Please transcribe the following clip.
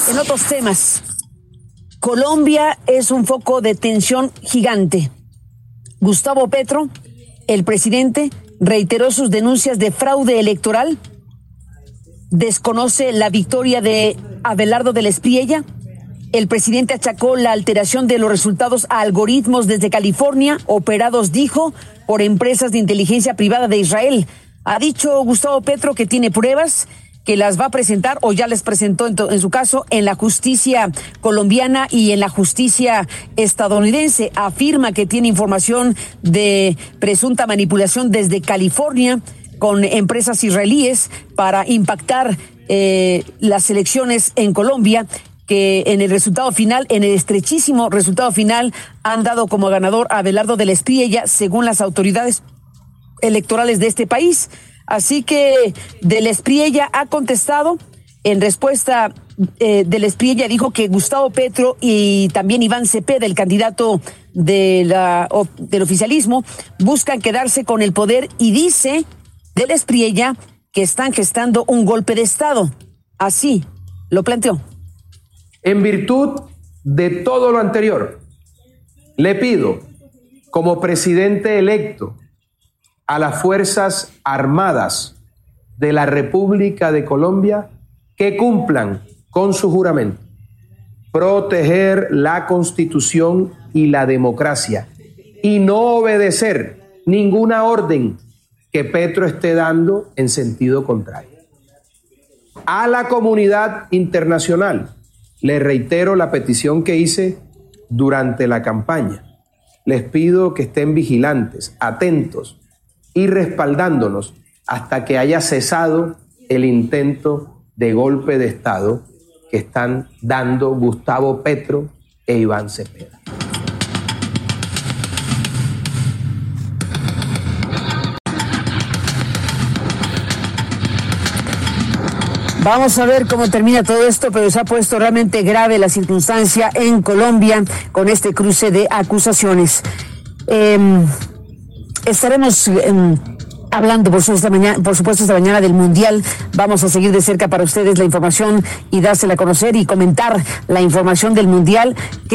En otros temas, Colombia es un foco de tensión gigante. Gustavo Petro, el presidente, reiteró sus denuncias de fraude electoral. Desconoce la victoria de Abelardo del Espriella. El presidente achacó la alteración de los resultados a algoritmos desde California, operados, dijo, por empresas de inteligencia privada de Israel. Ha dicho Gustavo Petro que tiene pruebas, que las va a presentar o ya les presentó en su caso en la justicia colombiana y en la justicia estadounidense. Afirma que tiene información de presunta manipulación desde California con empresas israelíes para impactar las elecciones en Colombia, que en el resultado final, en el estrechísimo resultado final, han dado como ganador a Abelardo del Espriella, según las autoridades electorales de este país. Así que del Espriella ha contestado. En respuesta, del Espriella dijo que Gustavo Petro y también Iván Cepeda, el candidato del oficialismo, buscan quedarse con el poder, y dice del Espriella que están gestando un golpe de Estado. Así lo planteó. En virtud de todo lo anterior, le pido, como presidente electo, a las Fuerzas Armadas de la República de Colombia que cumplan con su juramento: proteger la Constitución y la democracia y no obedecer ninguna orden que Petro esté dando en sentido contrario. A la comunidad internacional le reitero la petición que hice durante la campaña. Les pido que estén vigilantes, atentos y respaldándonos hasta que haya cesado el intento de golpe de Estado que están dando Gustavo Petro e Iván Cepeda. Vamos a ver cómo termina todo esto, pero se ha puesto realmente grave la circunstancia en Colombia con este cruce de acusaciones. Estaremos hablando, por supuesto, esta mañana del Mundial. Vamos a seguir de cerca para ustedes la información y dársela a conocer y comentar la información del Mundial.